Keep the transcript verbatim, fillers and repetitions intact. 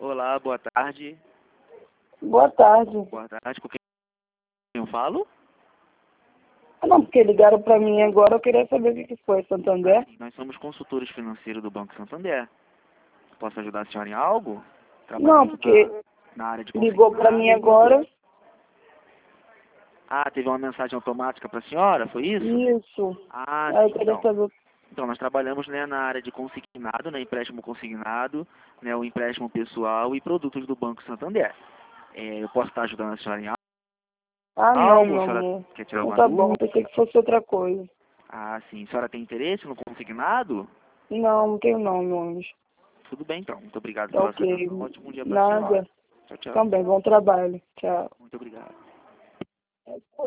Olá, boa tarde. Boa tarde. Boa tarde, com quem eu falo? Ah, não, porque ligaram para mim agora, eu queria saber o que que foi, Santander. Nós somos consultores financeiros do Banco Santander. Posso ajudar a senhora em algo? Não, porque Na, na área de ligou para mim agora. Ah, teve uma mensagem automática para a senhora, foi isso? Isso. Ah, Aí eu sim, queria então. saber. Então, nós trabalhamos, né, na área de consignado, né, empréstimo consignado, né, o empréstimo pessoal e produtos do Banco Santander. É, eu posso estar ajudando a senhora em Ah, não, algo? A meu senhora amor. quer tirar Não alguma tá bom, dúvida? pensei que fosse outra coisa. Ah, sim. A senhora tem interesse no consignado? Não, não tenho não, meu anjo. Tudo bem, então. Muito obrigado Tá pela sua ok. atenção. Ótimo dia para a senhora. Nada. Tchau, tchau. Também, bom trabalho. Tchau. Muito obrigado.